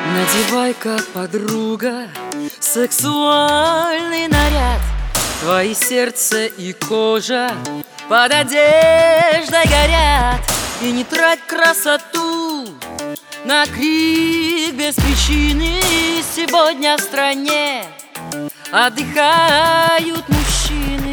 Надевай-ка, подруга, сексуальный наряд. Твои сердце и кожа под одеждой горят. И не трать красоту на крик без причины. Сегодня в стране отдыхают мужчины.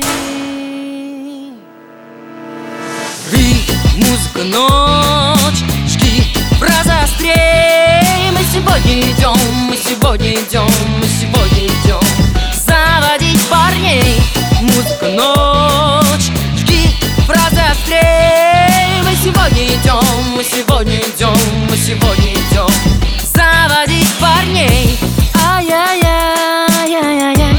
Музыка, ночь, жги, разострей. Мы сегодня идем, мы сегодня идем, мы сегодня идем заводить парней. Музыка, ночь, жги, разострей. Мы сегодня идем, мы сегодня идем, мы сегодня идем заводить парней. Ай-яй-яй-яй-яй-яй.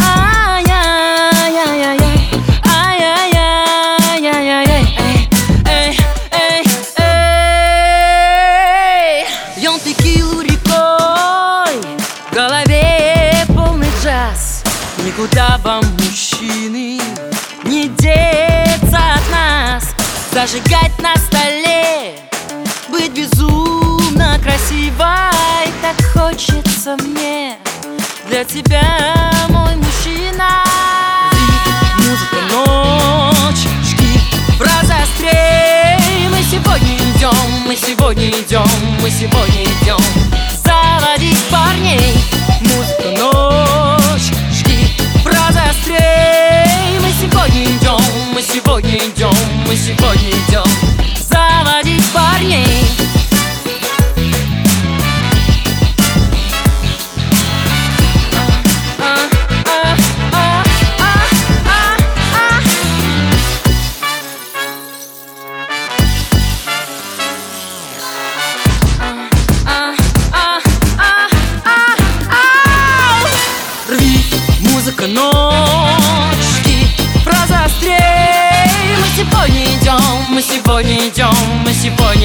Текилу рекой, в голове полный джаз. Никуда вам, мужчины, не деться от нас. Зажигать на столе, быть безумно красивой. Так хочется мне для тебя, мой мужчина. Музыка, ночь, жги, разострей. Мы сегодня идем, мы сегодня идем, мы сегодня идем заводить парней. Музыка, ночь, жги, разострей. Мы сегодня идем, мы сегодня идем, мы сегодня идем заводить парней. Музыка, ночь, жги, разострей. Мы сегодня идем, мы сегодня идем, мы сегодня